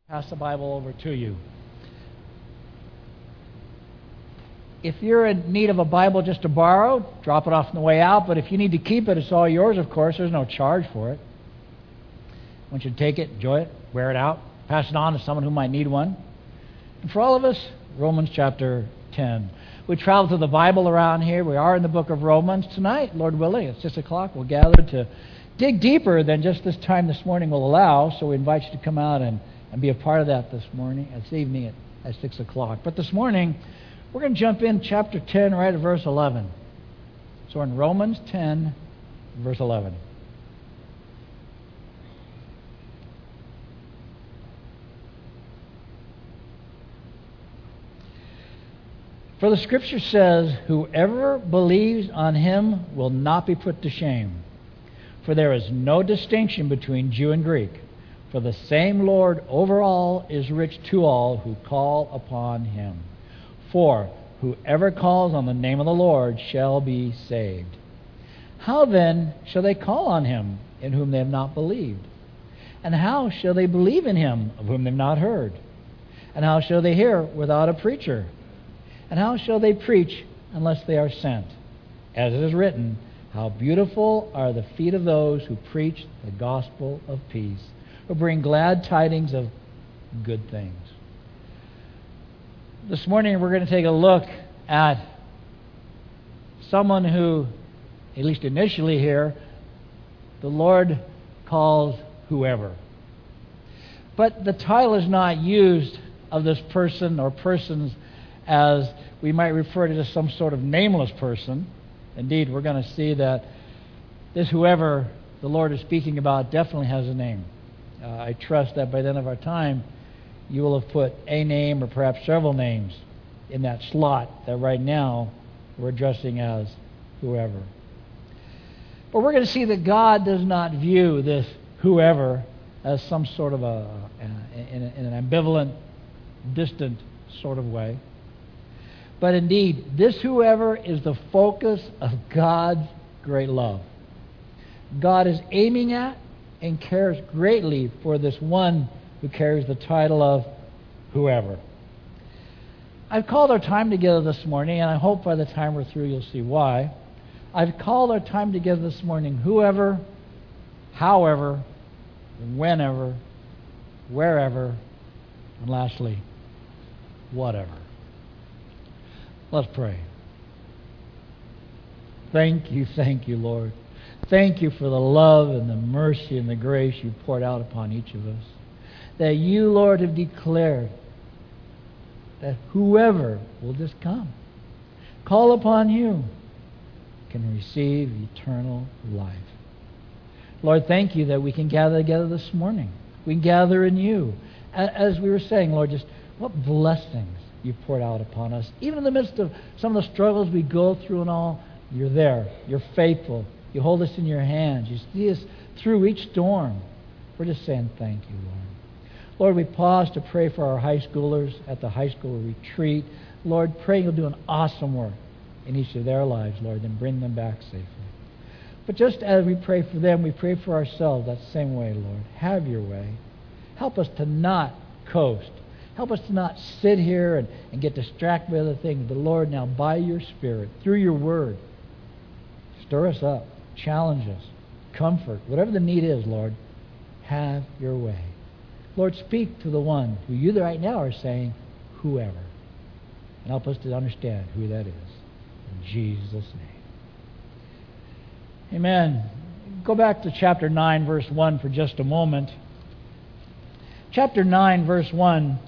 Pass the Bible over to you. If you're in need of a Bible just to borrow, drop it off on the way out. But if you need to keep it, it's all yours, of course. There's no charge for it. I want you to take it, enjoy it, wear it out, pass it on to someone who might need one. And for all of us, Romans chapter 10. We travel through the Bible around here. We are in the book of Romans. Tonight, Lord willing, at 6 o'clock, we'll gather to dig deeper than just this time this morning will allow. So we invite you to come out and be a part of that this evening at 6 o'clock. But this morning, we're going to jump in chapter 10 right at verse 11. So in Romans 10, verse 11. For the Scripture says, whoever believes on him will not be put to shame. For there is no distinction between Jew and Greek. For the same Lord over all is rich to all who call upon him. For whoever calls on the name of the Lord shall be saved. How then shall they call on him in whom they have not believed? And how shall they believe in him of whom they have not heard? And how shall they hear without a preacher? And how shall they preach unless they are sent? As it is written, how beautiful are the feet of those who preach the gospel of peace, who bring glad tidings of good things. This morning we're going to take a look at someone who, at least initially here, the Lord calls whoever. But the title is not used of this person or persons as we might refer to as some sort of nameless person. Indeed, we're going to see that this whoever the Lord is speaking about definitely has a name. I trust that by the end of our time, you will have put a name or perhaps several names in that slot that right now we're addressing as whoever. But we're going to see that God does not view this whoever as some sort of in an ambivalent, distant sort of way. But indeed, this whoever is the focus of God's great love. God is aiming at and cares greatly for this one who carries the title of whoever. I've called our time together this morning, and I hope by the time we're through you'll see why. I've called our time together this morning whoever, however, whenever, wherever, and lastly, whatever. Let's pray. Thank you, Lord. Thank you for the love and the mercy and the grace you poured out upon each of us. That you, Lord, have declared that whoever will just come, call upon you, can receive eternal life. Lord, thank you that we can gather together this morning. We can gather in you. As we were saying, Lord, just what blessings you poured out upon us. Even in the midst of some of the struggles we go through and all, you're there. You're faithful. You hold us in your hands. You see us through each storm. We're just saying thank you, Lord. Lord, we pause to pray for our high schoolers at the high school retreat. Lord, pray you'll do an awesome work in each of their lives, Lord, and bring them back safely. But just as we pray for them, we pray for ourselves that same way, Lord. Have your way. Help us to not coast. Help us to not sit here and get distracted by other things. But Lord, now by your Spirit, through your word, stir us up, challenge us, comfort, whatever the need is, Lord, have your way. Lord, speak to the one who you right now are saying, whoever. And help us to understand who that is. In Jesus' name. Amen. Go back to chapter 9, verse 1 for just a moment. Chapter 9, verse 1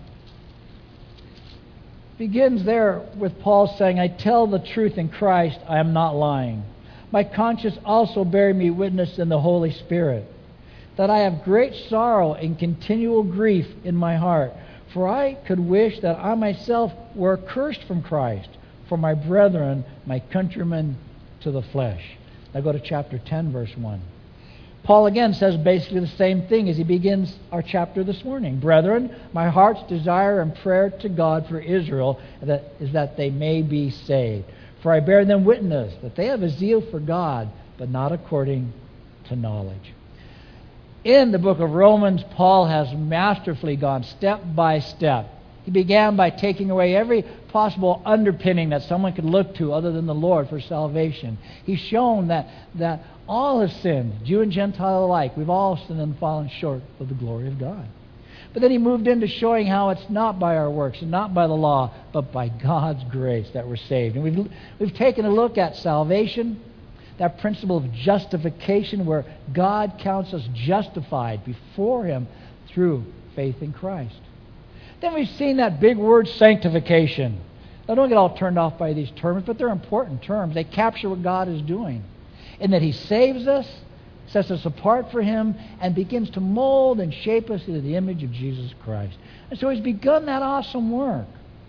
begins there with Paul saying, I tell the truth in Christ, I am not lying. My conscience also bears me witness in the Holy Spirit, that I have great sorrow and continual grief in my heart. For I could wish that I myself were accursed from Christ, for my brethren, my countrymen, to the flesh. Now go to chapter 10, verse 1. Paul again says basically the same thing as he begins our chapter this morning. Brethren, my heart's desire and prayer to God for Israel is that they may be saved. For I bear them witness that they have a zeal for God, but not according to knowledge. In the book of Romans, Paul has masterfully gone step by step. He began by taking away every possible underpinning that someone could look to other than the Lord for salvation. He's shown that all have sinned, Jew and Gentile alike. We've all sinned and fallen short of the glory of God. But then he moved into showing how it's not by our works and not by the law, but by God's grace that we're saved. And we've taken a look at salvation, that principle of justification where God counts us justified before Him through faith in Christ. Then we've seen that big word, sanctification. Now don't get all turned off by these terms, but they're important terms. They capture what God is doing. In that He saves us, sets us apart for Him, and begins to mold and shape us into the image of Jesus Christ. And so He's begun that awesome work.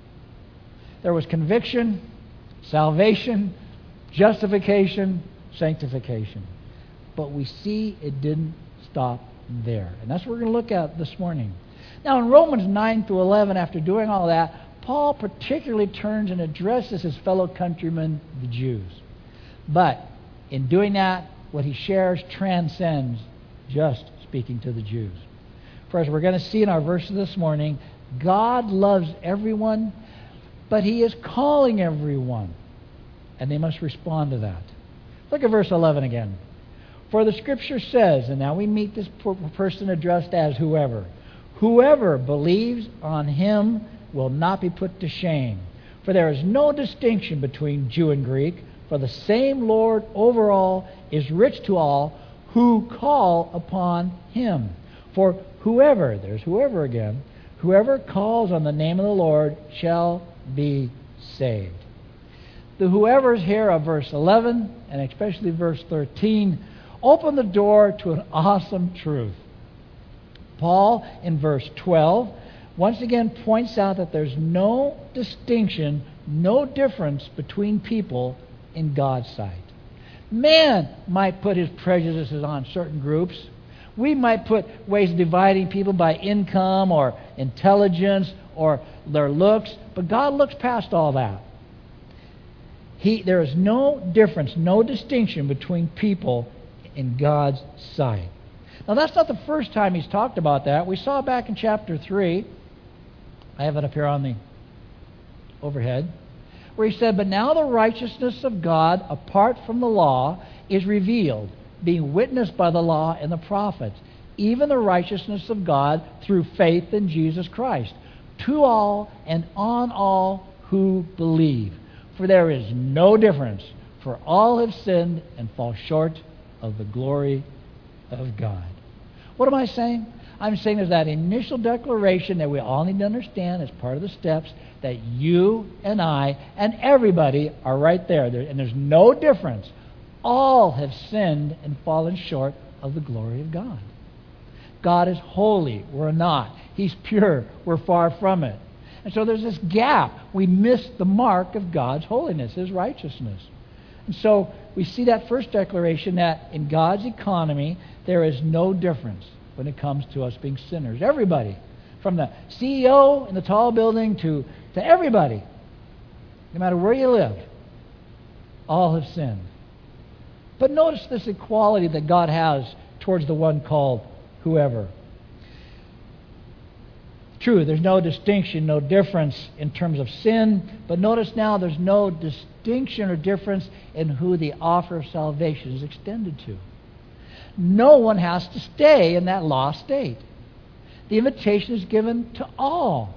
There was conviction, salvation, justification, sanctification. But we see it didn't stop there. And that's what we're going to look at this morning. Now in Romans 9 through 11, after doing all that, Paul particularly turns and addresses his fellow countrymen, the Jews. But in doing that, what he shares transcends just speaking to the Jews. For as we're going to see in our verses this morning, God loves everyone, but He is calling everyone. And they must respond to that. Look at verse 11 again. For the Scripture says, and now we meet this person addressed as whoever. Whoever believes on Him will not be put to shame. For there is no distinction between Jew and Greek, for the same Lord over all is rich to all who call upon Him. For whoever, there's whoever again, whoever calls on the name of the Lord shall be saved. The whoever's here of verse 11, and especially verse 13, open the door to an awesome truth. Paul, in verse 12, once again points out that there's no distinction, no difference between people in God's sight. Man might put his prejudices on certain groups. We might put ways of dividing people by income or intelligence or their looks, but God looks past all that. There is no difference, no distinction between people in God's sight. Now that's not the first time He's talked about that. We saw back in chapter 3, I have it up here on the overhead, where He said, but now the righteousness of God apart from the law is revealed, being witnessed by the law and the prophets, even the righteousness of God through faith in Jesus Christ, to all and on all who believe. For there is no difference, for all have sinned and fall short of the glory of God. What am I saying? I'm saying there's that initial declaration that we all need to understand as part of the steps, that you and I and everybody are right there. And there's no difference. All have sinned and fallen short of the glory of God. God is holy. We're not. He's pure. We're far from it. And so there's this gap. We miss the mark of God's holiness, His righteousness. And so we see that first declaration that in God's economy, there is no difference when it comes to us being sinners. Everybody, from the CEO in the tall building to everybody, no matter where you live, all have sinned. But notice this equality that God has towards the one called whoever. True, there's no distinction, no difference in terms of sin, but notice now there's no distinction or difference in who the offer of salvation is extended to. No one has to stay in that lost state. The invitation is given to all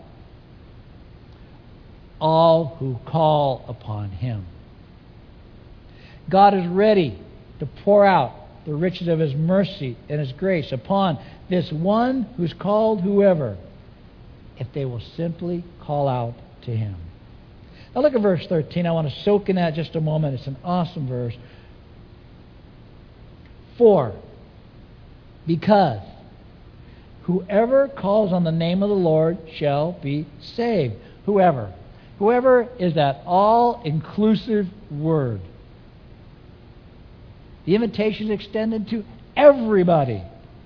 who call upon Him. God is ready to pour out the riches of His mercy and His grace upon this one who's called whoever, if they will simply call out to Him. Now look at verse 13. I want to soak in that just a moment. It's an awesome verse. For, because whoever calls on the name of the Lord shall be saved. Whoever. Whoever is that all-inclusive word. The invitation is extended to everybody.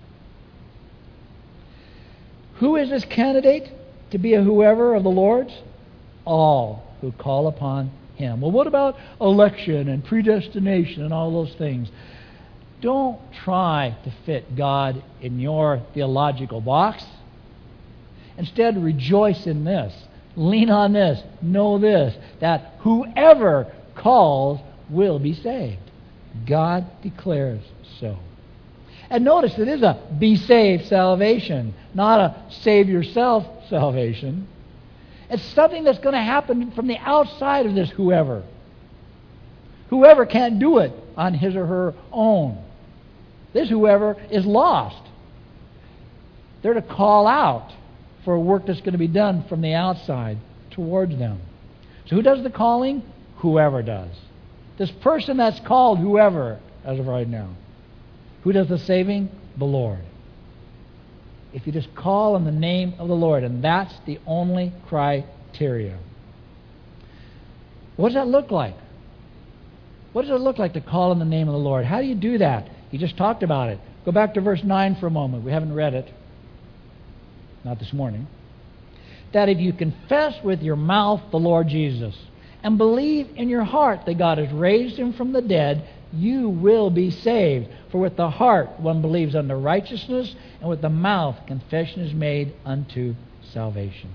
Who is this candidate to be a whoever of the Lord's? All who call upon Him. Well, what about election and predestination and all those things? don't try to fit God in your theological box. Instead, rejoice in this. Lean on this. Know this, that whoever calls will be saved. God declares so. And notice it is a be saved salvation, not a save yourself salvation. It's something that's going to happen from the outside of this whoever. Whoever can't do it on his or her own. This whoever is lost. They're to call out for a work that's going to be done from the outside towards them. So who does the calling? Whoever does. This person that's called whoever as of right now. Who does the saving? The Lord. If you just call on the name of the Lord, and that's the only criteria. What does that look like? What does it look like to call on the name of the Lord? How do you do that? He just talked about it. Go back to verse 9 for a moment. We haven't read it. Not this morning. That if you confess with your mouth the Lord Jesus and believe in your heart that God has raised him from the dead, you will be saved. For with the heart one believes unto righteousness, and with the mouth confession is made unto salvation.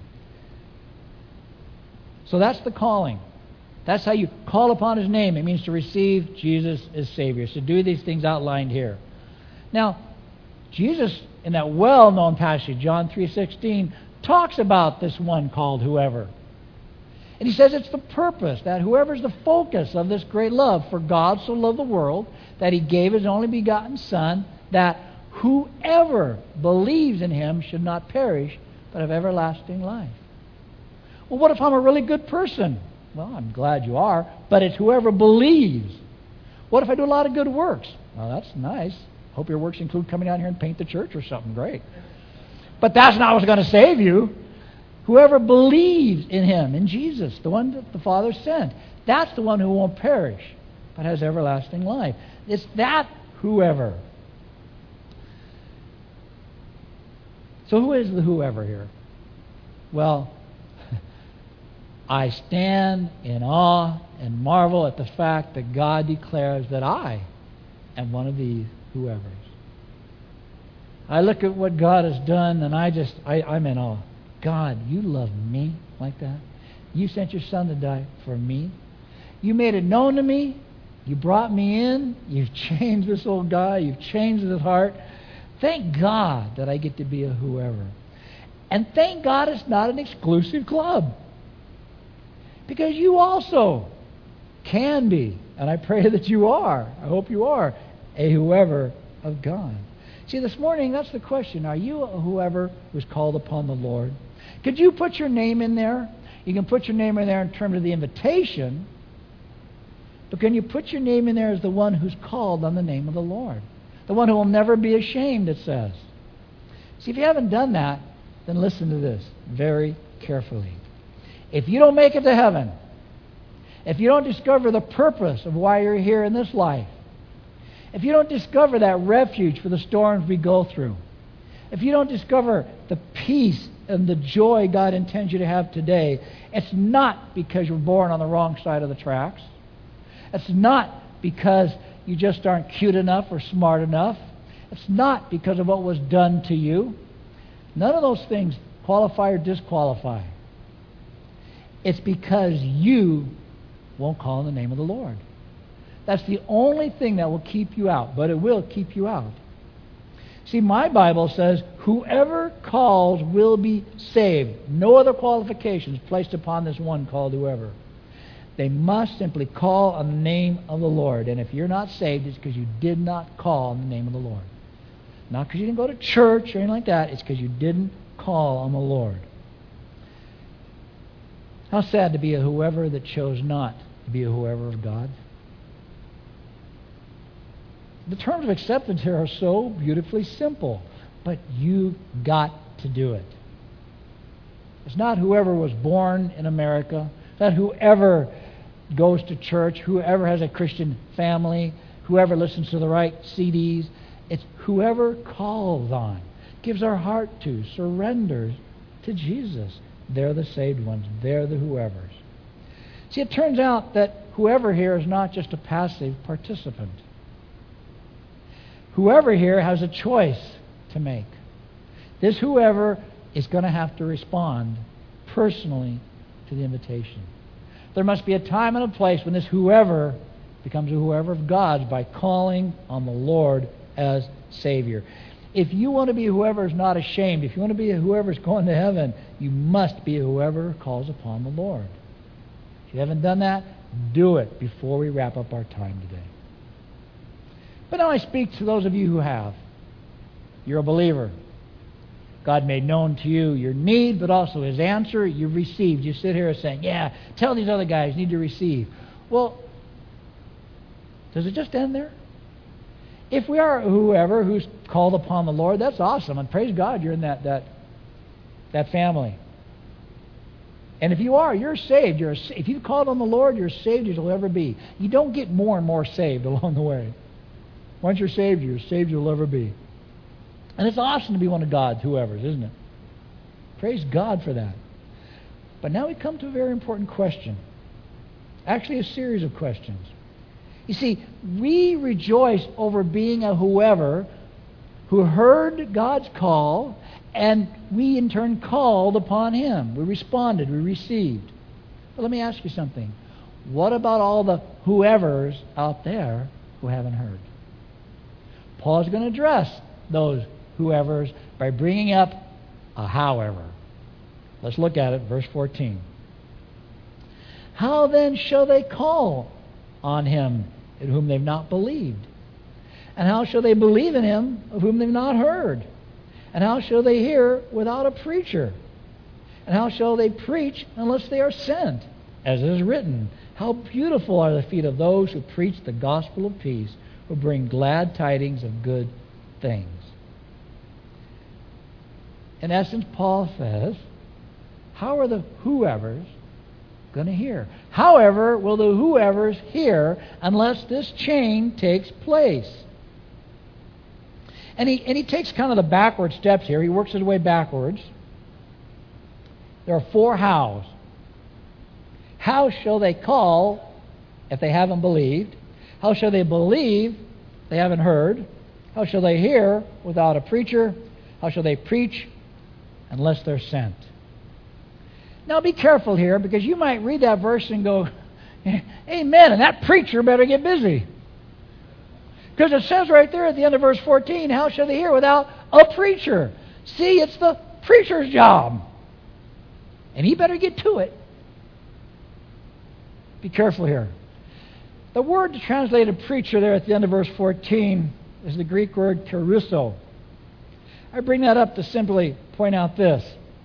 So that's the calling. That's how you call upon his name. It means to receive Jesus as Savior. So do these things outlined here. Now, Jesus, in that well-known passage, John 3:16, talks about this one called whoever. And he says it's the purpose, that whoever is the focus of this great love. For God so loved the world that he gave his only begotten Son, that whoever believes in him should not perish, but have everlasting life. Well, what if I'm a really good person? Well, I'm glad you are, but it's whoever believes. What if I do a lot of good works? Well, that's nice. Hope your works include coming down here and paint the church or something. Great. But that's not what's going to save you. Whoever believes in him, in Jesus, the one that the Father sent, that's the one who won't perish, but has everlasting life. It's that whoever. So who is the whoever here? Well, I stand in awe and marvel at the fact that God declares that I am one of these whoever's. I look at what God has done and I'm in awe. God, you love me like that? You sent your Son to die for me? You made it known to me? You brought me in? You've changed this old guy? You've changed his heart? Thank God that I get to be a whoever. And thank God it's not an exclusive club. Because you also can be, and I pray that you are, I hope you are, a whoever of God. See, this morning, that's the question. Are you a whoever who's called upon the Lord? Could you put your name in there? You can put your name in there in terms of the invitation, but can you put your name in there as the one who's called on the name of the Lord? The one who will never be ashamed, it says. See, if you haven't done that, then listen to this very carefully. If you don't make it to heaven, if you don't discover the purpose of why you're here in this life, if you don't discover that refuge for the storms we go through, if you don't discover the peace and the joy God intends you to have today, it's not because you're born on the wrong side of the tracks. It's not because you just aren't cute enough or smart enough. It's not because of what was done to you. None of those things qualify or disqualify. It's because you won't call on the name of the Lord. That's the only thing that will keep you out, but it will keep you out. See, my Bible says, whoever calls will be saved. No other qualifications placed upon this one called whoever. They must simply call on the name of the Lord. And if you're not saved, it's because you did not call on the name of the Lord. Not because you didn't go to church or anything like that. It's because you didn't call on the Lord. How sad to be a whoever that chose not to be a whoever of God. The terms of acceptance here are so beautifully simple, but you got to do it. It's not whoever was born in America. It's not whoever goes to church, whoever has a Christian family, whoever listens to the right CDs. It's whoever calls on, gives our heart to, surrenders to Jesus. They're the saved ones. They're the whoever's. See, it turns out that whoever here is not just a passive participant. Whoever here has a choice to make. This whoever is going to have to respond personally to the invitation. There must be a time and a place when this whoever becomes a whoever of God's by calling on the Lord as Savior. If you want to be whoever is not ashamed, if you want to be whoever is going to heaven, you must be whoever calls upon the Lord. If you haven't done that, do it before we wrap up our time today. But now I speak to those of you who have. You're a believer. God made known to you your need, but also His answer. You've received. You sit here saying, yeah, tell these other guys need to receive. Well, does it just end there? If we are whoever who's called upon the Lord, that's awesome. And praise God you're in that family. And if you are, you're saved. If you've called on the Lord, you're saved as you'll ever be. You don't get more and more saved along the way. Once you're saved you'll ever be. And it's awesome to be one of God's whoever's, isn't it? Praise God for that. But now we come to a very important question. Actually, a series of questions. You see, we rejoice over being a whoever who heard God's call, and we in turn called upon Him. We responded, we received. But let me ask you something. What about all the whoever's out there who haven't heard? Paul's going to address those whoever's by bringing up a however. Let's look at it, verse 14. How then shall they call on Him in whom they've not believed? And how shall they believe in Him of whom they've not heard? And how shall they hear without a preacher? And how shall they preach unless they are sent? As it is written, how beautiful are the feet of those who preach the gospel of peace, who bring glad tidings of good things. In essence, Paul says, how are the whoever's going to hear? However, will the whoever's hear unless this chain takes place? And he takes kind of the backward steps here. He works his way backwards. There are 4 hows. How shall they call if they haven't believed? How shall they believe if they haven't heard? How shall they hear without a preacher? How shall they preach unless they're sent? Now be careful here, because you might read that verse and go, amen, and that preacher better get busy. Because it says right there at the end of verse 14, how shall they hear without a preacher? See, it's the preacher's job. And he better get to it. Be careful here. The word translated preacher there at the end of verse 14 is the Greek word kerusso. I bring that up to simply point out this.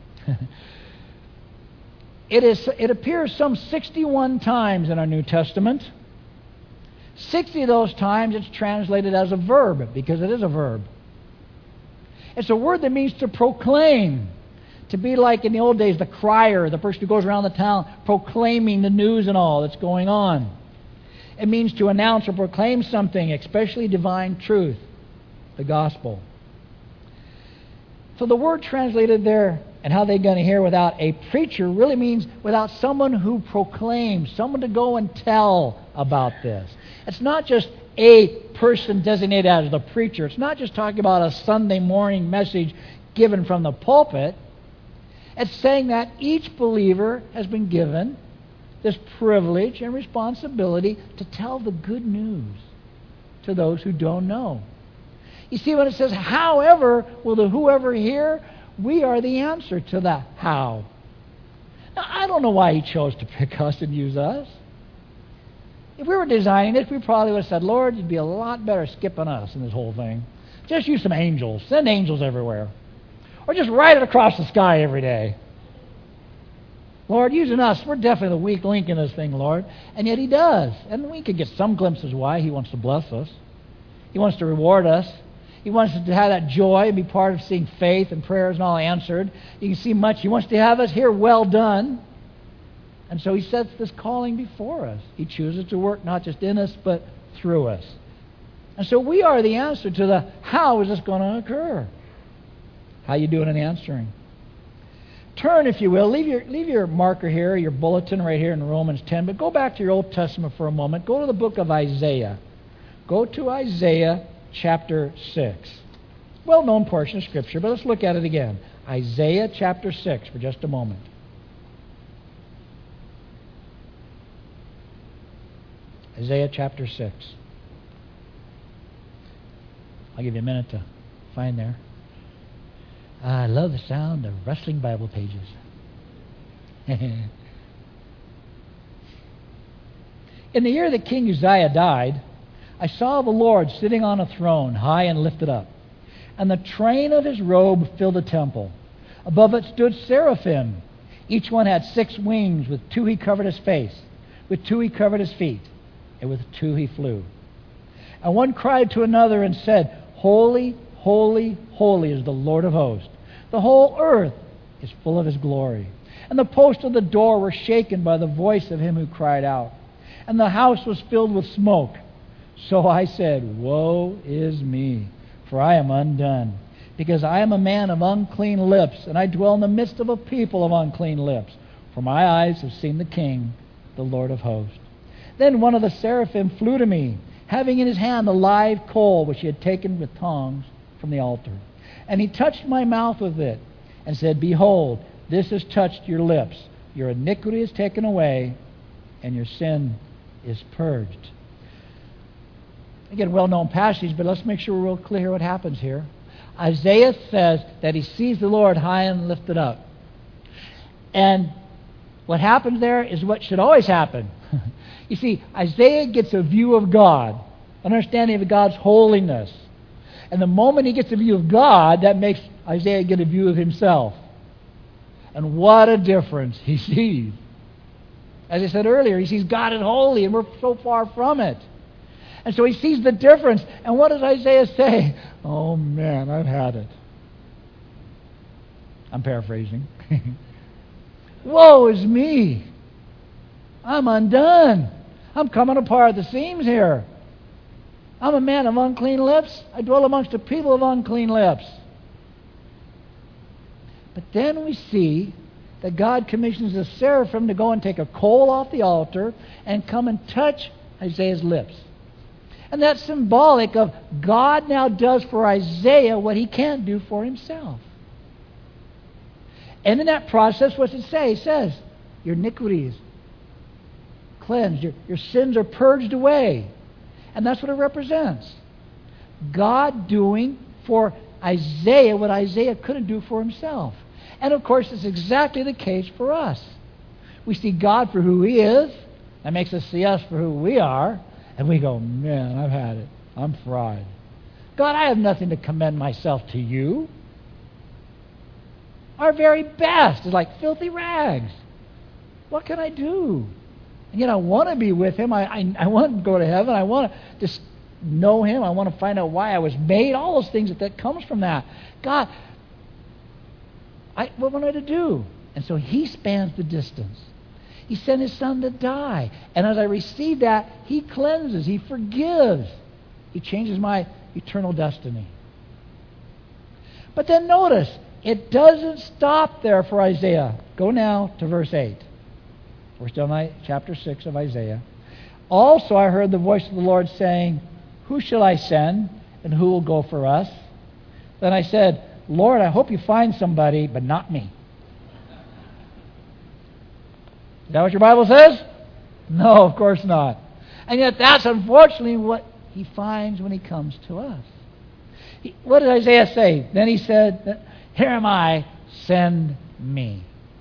It appears some 61 times in our New Testament. 60 of those times it's translated as a verb, because it is a verb. It's a word that means to proclaim. To be like in the old days, the crier, the person who goes around the town proclaiming the news and all that's going on. It means to announce or proclaim something, especially divine truth, the gospel. So the word translated there, and how they're going to hear without a preacher, really means without someone who proclaims, someone to go and tell about this. It's not just a person designated as the preacher. It's not just talking about a Sunday morning message given from the pulpit. It's saying that each believer has been given this privilege and responsibility to tell the good news to those who don't know. You see, when it says, however will the whoever hear, we are the answer to the how. Now, I don't know why He chose to pick us and use us. If we were designing this, we probably would have said, Lord, you'd be a lot better skipping us in this whole thing. Just use some angels. Send angels everywhere. Or just write it across the sky every day. Lord, using us, we're definitely the weak link in this thing, Lord. And yet He does. And we could get some glimpses why He wants to bless us. He wants to reward us. He wants us to have that joy and be part of seeing faith and prayers and all answered. You can see much. He wants to have us here, well done. And so He sets this calling before us. He chooses to work not just in us, but through us. And so we are the answer to the how is this going to occur? How you doing in answering? Turn, if you will, leave your marker here, your bulletin right here in Romans 10, but go back to your Old Testament for a moment. Go to the book of Isaiah. Go to Isaiah chapter 6. Well-known portion of Scripture, but let's look at it again. Isaiah chapter 6 for just a moment. Isaiah chapter 6. I'll give you a minute to find there. I love the sound of rustling Bible pages. In the year that King Uzziah died, I saw the Lord sitting on a throne, high and lifted up, and the train of his robe filled the temple. Above it stood seraphim. Each one had 6 wings. With 2 he covered his face, with 2 he covered his feet, and with 2 he flew. And one cried to another and said, Holy, holy, holy is the Lord of hosts. The whole earth is full of his glory. And the posts of the door were shaken by the voice of him who cried out. And the house was filled with smoke. So I said, Woe is me, for I am undone, because I am a man of unclean lips, and I dwell in the midst of a people of unclean lips. For my eyes have seen the King, the Lord of hosts. Then one of the seraphim flew to me, having in his hand a live coal which he had taken with tongs from the altar. And he touched my mouth with it, and said, Behold, this has touched your lips. Your iniquity is taken away, and your sin is purged. Again, well-known passage, but let's make sure we're real clear what happens here. Isaiah says that he sees the Lord high and lifted up. And what happens there is what should always happen. You see, Isaiah gets a view of God, an understanding of God's holiness. And the moment he gets a view of God, that makes Isaiah get a view of himself. And what a difference he sees. As I said earlier, he sees God as holy, and we're so far from it. And so he sees the difference. And what does Isaiah say? Oh man, I've had it. I'm paraphrasing. Woe is me. I'm undone. I'm coming apart at the seams here. I'm a man of unclean lips. I dwell amongst a people of unclean lips. But then we see that God commissions the seraphim to go and take a coal off the altar and come and touch Isaiah's lips. And that's symbolic of God now does for Isaiah what he can't do for himself. And in that process, what's it say? It says, your iniquities cleansed, your sins are purged away. And that's what it represents. God doing for Isaiah what Isaiah couldn't do for himself. And of course, it's exactly the case for us. We see God for who he is. That makes us see us for who we are. And we go, man, I've had it. I'm fried. God, I have nothing to commend myself to you. Our very best is like filthy rags. What can I do? And yet I want to be with him. I want to go to heaven. I want to just know him. I want to find out why I was made. All those things that comes from that. God, what am I to do? And so he spans the distance. He sent his son to die. And as I receive that, he cleanses, he forgives. He changes my eternal destiny. But then notice, it doesn't stop there for Isaiah. Go now to verse 8. We're still in chapter 6 of Isaiah. Also I heard the voice of the Lord saying, Who shall I send, and who will go for us? Then I said, Lord, I hope you find somebody, but not me. Is that what your Bible says? No, of course not. And yet that's unfortunately what he finds when he comes to us. What did Isaiah say? Then he said, Here am I, send me.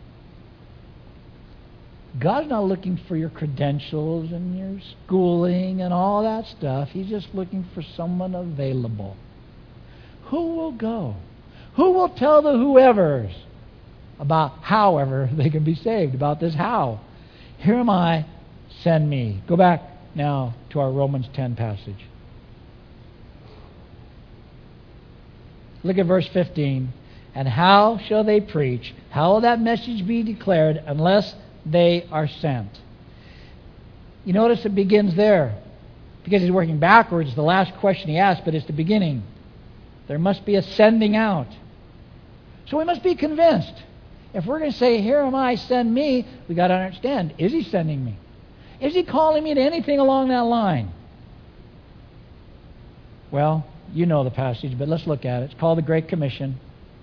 God's not looking for your credentials and your schooling and all that stuff. He's just looking for someone available. Who will go? Who will tell the whoever's about however they can be saved, about this how? Here am I, send me. Go back now to our Romans 10 passage. Look at verse 15. And how shall they preach? How will that message be declared unless they are sent? You notice it begins there. Because he's working backwards, the last question he asked, but it's the beginning. There must be a sending out. So we must be convinced. If we're going to say, Here am I, send me, we've got to understand, is he sending me? Is he calling me to anything along that line? Well, You know the passage, but let's look at it. It's called the Great Commission.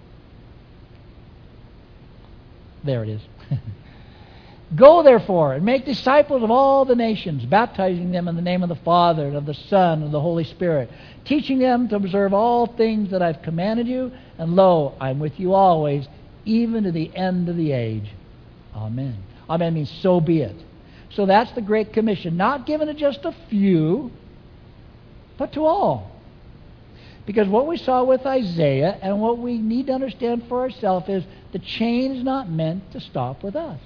There it is. Go, therefore, and make disciples of all the nations, baptizing them in the name of the Father, and of the Son, and of the Holy Spirit, teaching them to observe all things that I've commanded you, and lo, I'm with you always, even to the end of the age. Amen. Amen means so be it. So that's the Great Commission, not given to just a few, but to all. Because what we saw with Isaiah, and what we need to understand for ourselves, is the chain is not meant to stop with us.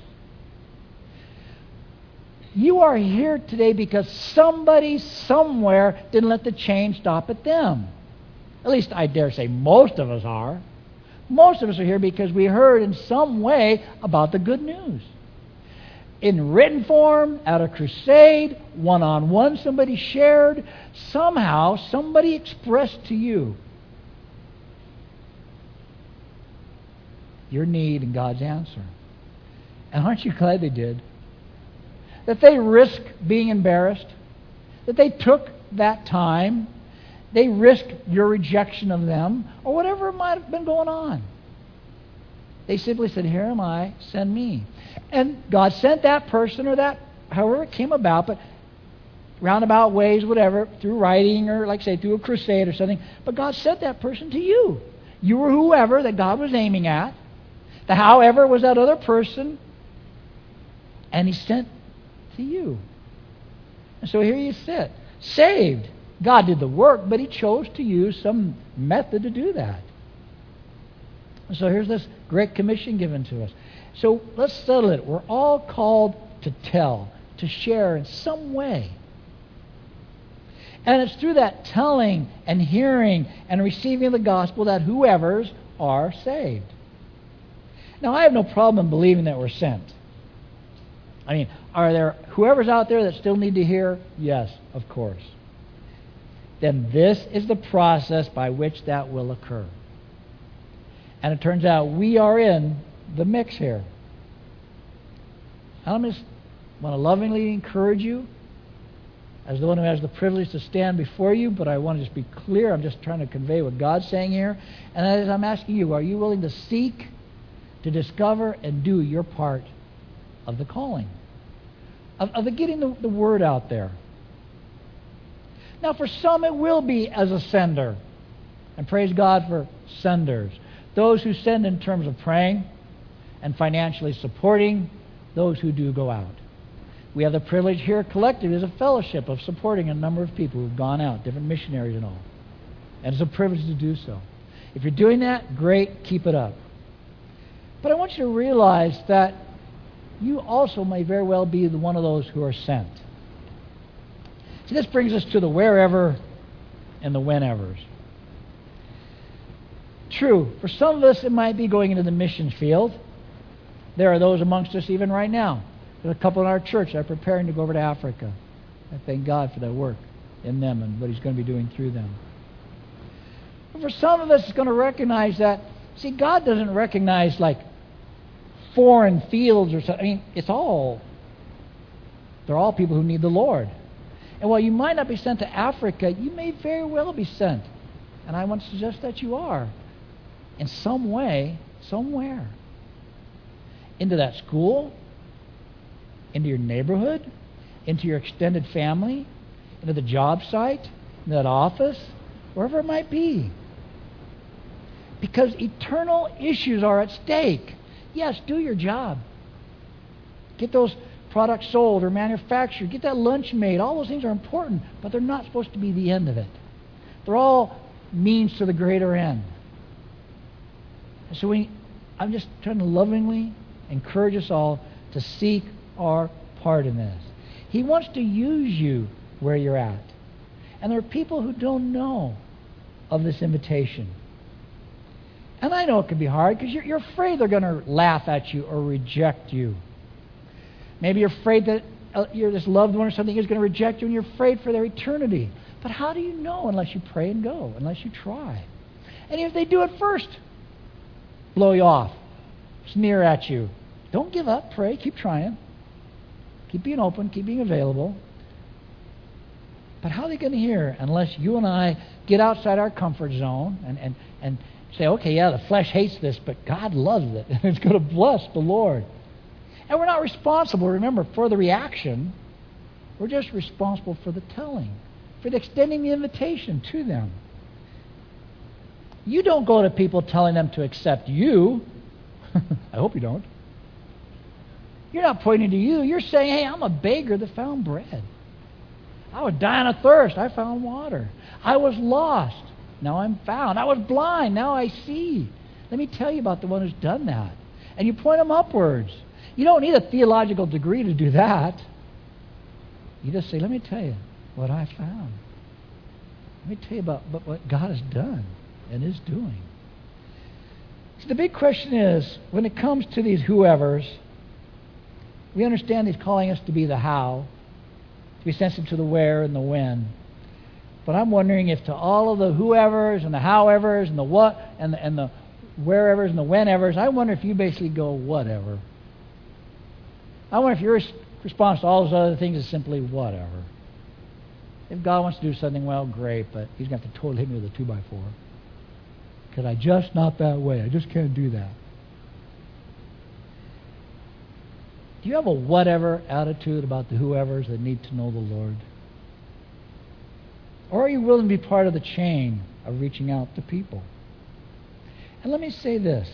You are here today because somebody somewhere didn't let the chain stop at them. At least I dare say most of us are. Most of us are here because we heard in some way about the good news. In written form, at a crusade, one-on-one, somebody shared. Somehow, somebody expressed to you your need and God's answer. And aren't you glad they did? That they risked being embarrassed, that they took that time, they risked your rejection of them, or whatever might have been going on. They simply said, here am I, send me. And God sent that person or that, however it came about, but roundabout ways, whatever, through writing or, like say, through a crusade or something. But God sent that person to you. You were whoever that God was aiming at. The however was that other person. And He sent to you. And so here you sit, saved. God did the work, but He chose to use some method to do that. And so here's this Great Commission given to us. So let's settle it. We're all called to tell, to share in some way. And it's through that telling and hearing and receiving the gospel that whoever's are saved. Now, I have no problem believing that we're sent. I mean, are there whoever's out there that still need to hear? Yes, of course. Then this is the process by which that will occur. And it turns out we are in the mix here. I just want to lovingly encourage you as the one who has the privilege to stand before you, but I want to just be clear. I'm just trying to convey what God's saying here. And as I'm asking you, are you willing to seek, to discover, and do your part of the calling? Of the getting the word out there. Now, for some it will be as a sender. And praise God for senders. Those who send in terms of praying and financially supporting those who do go out. We have the privilege here collectively as a fellowship of supporting a number of people who've gone out, different missionaries and all. And it's a privilege to do so. If you're doing that, great, keep it up. But I want you to realize that you also may very well be one of those who are sent. See, this brings us to the wherever and the whenevers. True, for some of us it might be going into the mission field. There are those amongst us even right now. There's a couple in our church that are preparing to go over to Africa. I thank God for that work in them and what He's going to be doing through them. But for some of us, it's going to recognize that, see, God doesn't recognize like foreign fields or something. I mean, they're all people who need the Lord. And while you might not be sent to Africa, you may very well be sent. And I want to suggest that you are. In some way, somewhere. Into that school, into your neighborhood, into your extended family, into the job site, into that office, wherever it might be. Because eternal issues are at stake. Yes, do your job. Get those products sold or manufactured. Get that lunch made. All those things are important, but they're not supposed to be the end of it. They're all means to the greater end. So I'm just trying to lovingly encourage us all to seek our part in this. He wants to use you where you're at. And there are people who don't know of this invitation. And I know it can be hard because you're afraid they're going to laugh at you or reject you. Maybe you're afraid that this loved one or something is going to reject you and you're afraid for their eternity. But how do you know unless you pray and go, unless you try? And if they do it first, blow you off, sneer at you. Don't give up. Pray. Keep trying. Keep being open. Keep being available. But how are they going to hear unless you and I get outside our comfort zone and say, okay, yeah, the flesh hates this, but God loves it, and it's going to bless the Lord. And we're not responsible, remember, for the reaction. We're just responsible for the telling, for the extending the invitation to them. You don't go to people telling them to accept you. I hope you don't. You're not pointing to you. You're saying, hey, I'm a beggar that found bread. I was dying of thirst. I found water. I was lost. Now I'm found. I was blind. Now I see. Let me tell you about the one who's done that. And you point them upwards. You don't need a theological degree to do that. You just say, let me tell you what I found. Let me tell you about what God has done and is doing. So the big question is, when it comes to these whoever's, we understand He's calling us to be the how, to be sensitive to the where and the when. But I'm wondering if to all of the whoever's and the howevers and the what and the wherevers and the whenevers, I wonder if you basically go whatever. I wonder if your response to all those other things is simply whatever. If God wants to do something, well, great, but He's going to have to totally hit me with a 2x4. Because I just not that way. I just can't do that. Do you have a whatever attitude about the whoever's that need to know the Lord? Or are you willing to be part of the chain of reaching out to people? And let me say this.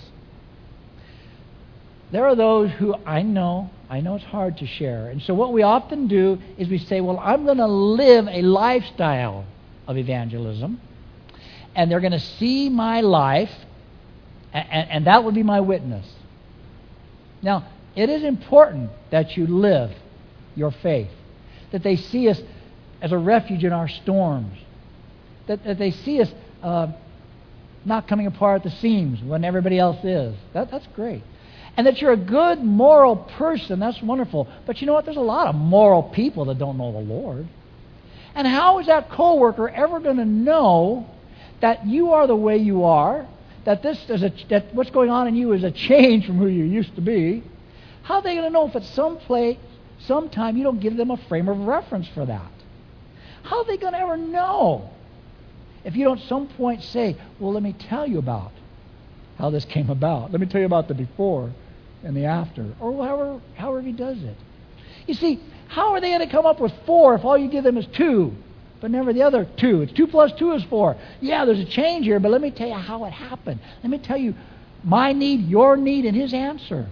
There are those who I know it's hard to share. And so what we often do is we say, well, I'm going to live a lifestyle of evangelism. And they're going to see my life, and that will be my witness. Now, it is important that you live your faith, that they see us as a refuge in our storms, that they see us not coming apart at the seams when everybody else is. That's great. And that you're a good moral person, that's wonderful. But you know what? There's a lot of moral people that don't know the Lord. And how is that coworker ever going to know that you are the way you are, that that what's going on in you is a change from who you used to be? How are they going to know if at some place, sometime you don't give them a frame of reference for that? How are they going to ever know if you don't at some point say, well, let me tell you about how this came about. Let me tell you about the before and the after, or however He does it. You see, how are they going to come up with 4 if all you give them is 2, but never the other 2? It's 2 plus 2 is 4. Yeah, there's a change here, but let me tell you how it happened. Let me tell you my need, your need, and His answer.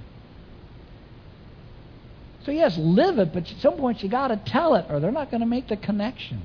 So yes, live it, but at some point you got to tell it, or they're not going to make the connection.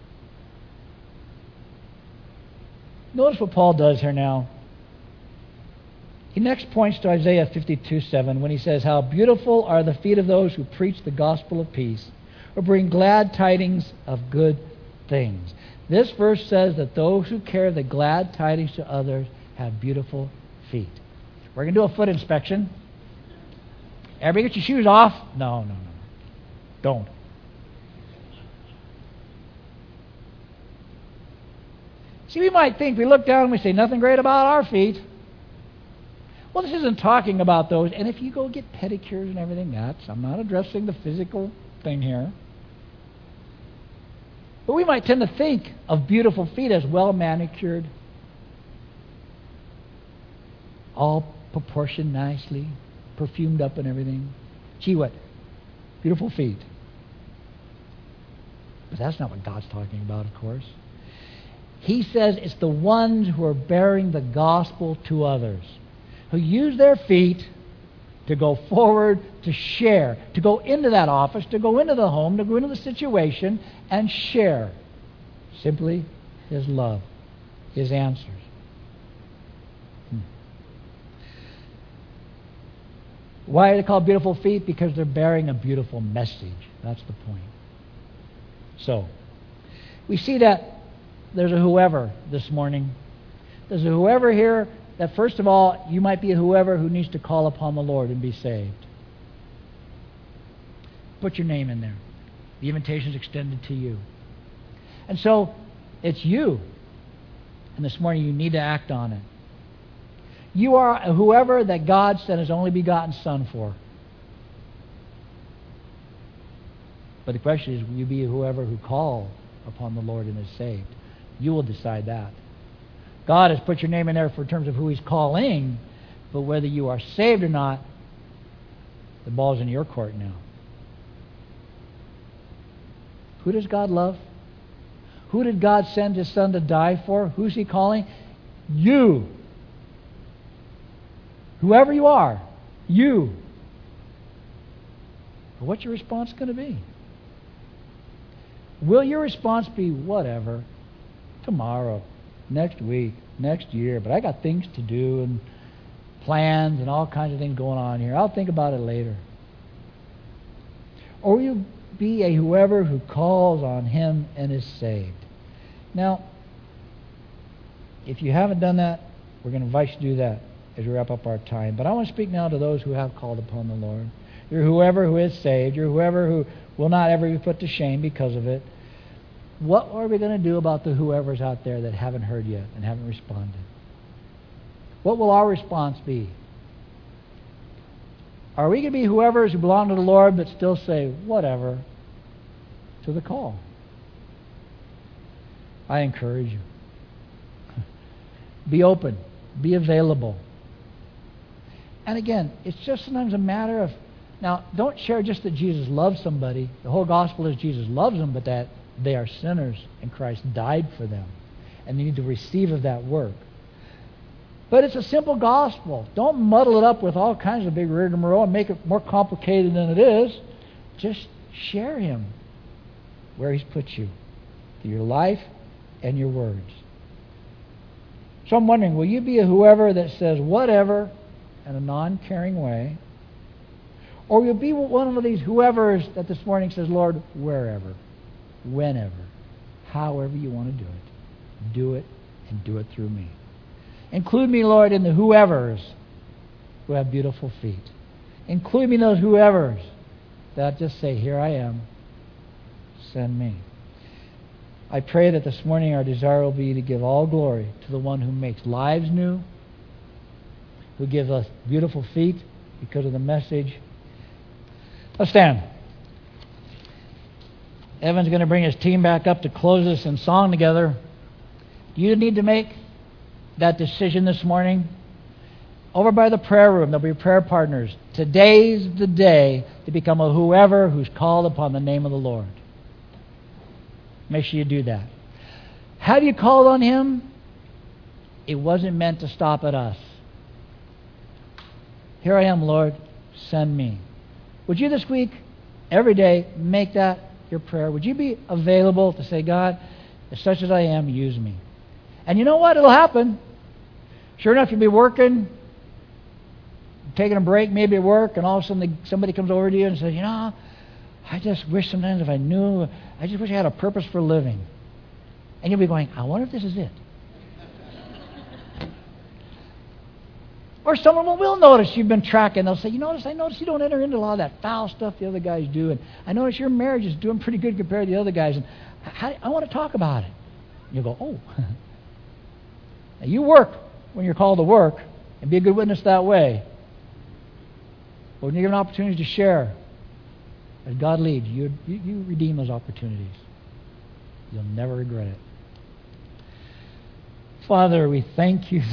Notice what Paul does here now. He next points to Isaiah 52:7 when he says, how beautiful are the feet of those who preach the gospel of peace, or bring glad tidings of good things. This verse says that those who carry the glad tidings to others have beautiful feet. We're going to do a foot inspection. Everybody get your shoes off. No. Don't. See, we might think, we look down and we say, nothing great about our feet. Well, this isn't talking about those. And if you go get pedicures and everything, I'm not addressing the physical thing here. But we might tend to think of beautiful feet as well manicured, all proportioned nicely, perfumed up and everything. Gee, what? Beautiful feet. But that's not what God's talking about, of course. He says it's the ones who are bearing the gospel to others, who use their feet to go forward, to share, to go into that office, to go into the home, to go into the situation and share simply His love, His answers. Why are they called beautiful feet? Because they're bearing a beautiful message. That's the point. So, we see that there's a whoever this morning. There's a whoever here that, first of all, you might be a whoever who needs to call upon the Lord and be saved. Put your name in there. The invitation is extended to you. And so, it's you. And this morning you need to act on it. You are a whoever that God sent His only begotten Son for. But the question is, will you be a whoever who call upon the Lord and is saved. You will decide that. God has put your name in there for terms of who He's calling, but whether you are saved or not, the ball's in your court now. Who does God love? Who did God send His Son to die for? Who's He calling? You. Whoever you are, you. What's your response going to be? Will your response be whatever? Tomorrow, next week, next year, but I got things to do and plans and all kinds of things going on here. I'll think about it later. Or will you be a whoever who calls on Him and is saved? Now, if you haven't done that, we're going to invite you to do that as we wrap up our time. But I want to speak now to those who have called upon the Lord. You're whoever who is saved. You're whoever who will not ever be put to shame because of it. What are we going to do about the whoever's out there that haven't heard yet and haven't responded? What will our response be? Are we going to be whoever's who belong to the Lord but still say whatever to the call? I encourage you. Be open. Be available. And again, it's just sometimes a matter of, now, don't share just that Jesus loves somebody. The whole gospel is Jesus loves them, but that they are sinners and Christ died for them. And they need to receive of that work. But it's a simple gospel. Don't muddle it up with all kinds of big rigmarole and make it more complicated than it is. Just share Him where He's put you, through your life and your words. So I'm wondering, will you be a whoever that says whatever in a non-caring way? Or will you be one of these whoever's that this morning says, Lord, wherever, whenever, however you want to do it and do it through me. Include me, Lord, in the whoever's who have beautiful feet. Include me in those whoever's that just say, here I am, send me. I pray that this morning our desire will be to give all glory to the one who makes lives new, who gives us beautiful feet because of the message. Let's stand. Evan's going to bring his team back up to close us in song together. You need to make that decision this morning. Over by the prayer room, there'll be prayer partners. Today's the day to become a whoever who's called upon the name of the Lord. Make sure you do that. Have you called on Him? It wasn't meant to stop at us. Here I am, Lord, send me. Would you this week, every day, make that your prayer? Would you be available to say, God, as such as I am, use me? And you know what? It'll happen. Sure enough, you'll be working, taking a break maybe at work, and all of a sudden somebody comes over to you and says, you know, I just wish sometimes if I knew, I just wish I had a purpose for living. And you'll be going, I wonder if this is it. Or someone will notice you've been tracking. They'll say, I notice you don't enter into a lot of that foul stuff the other guys do. And I notice your marriage is doing pretty good compared to the other guys. And I want to talk about it. And you'll go, oh. Now you work when you're called to work and be a good witness that way. But when you give an opportunity to share, as God leads, you redeem those opportunities. You'll never regret it. Father, we thank you,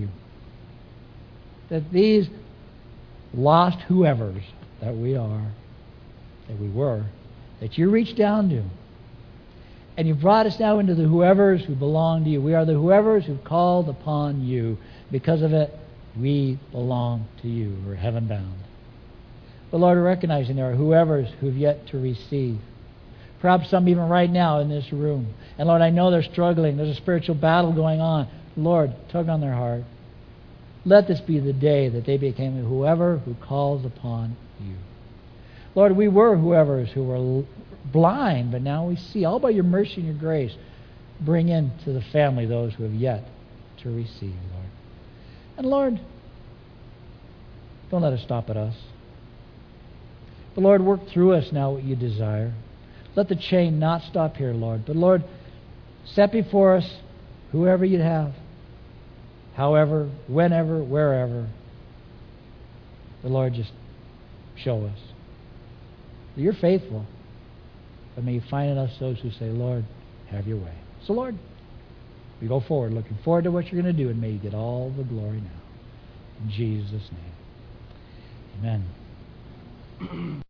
that these lost whoever's that we are, that we were, that you reached down to, and you brought us now into the whoever's who belong to you. We are the whoever's who called upon you. Because of it, we belong to you. We're heaven bound. But Lord, recognizing there are whoever's who've yet to receive. Perhaps some even right now in this room. And Lord, I know they're struggling. There's a spiritual battle going on. Lord, tug on their heart. Let this be the day that they became whoever who calls upon you. Lord, we were whoever's who were blind, but now we see. All by your mercy and your grace, bring into the family those who have yet to receive, Lord. And Lord, don't let it stop at us. But Lord, work through us now what you desire. Let the chain not stop here, Lord. But Lord, set before us whoever you'd have. However, whenever, wherever. The Lord, just show us. You're faithful. But may you find in us those who say, Lord, have your way. So, Lord, we go forward, looking forward to what you're going to do, and may you get all the glory now. In Jesus' name, amen.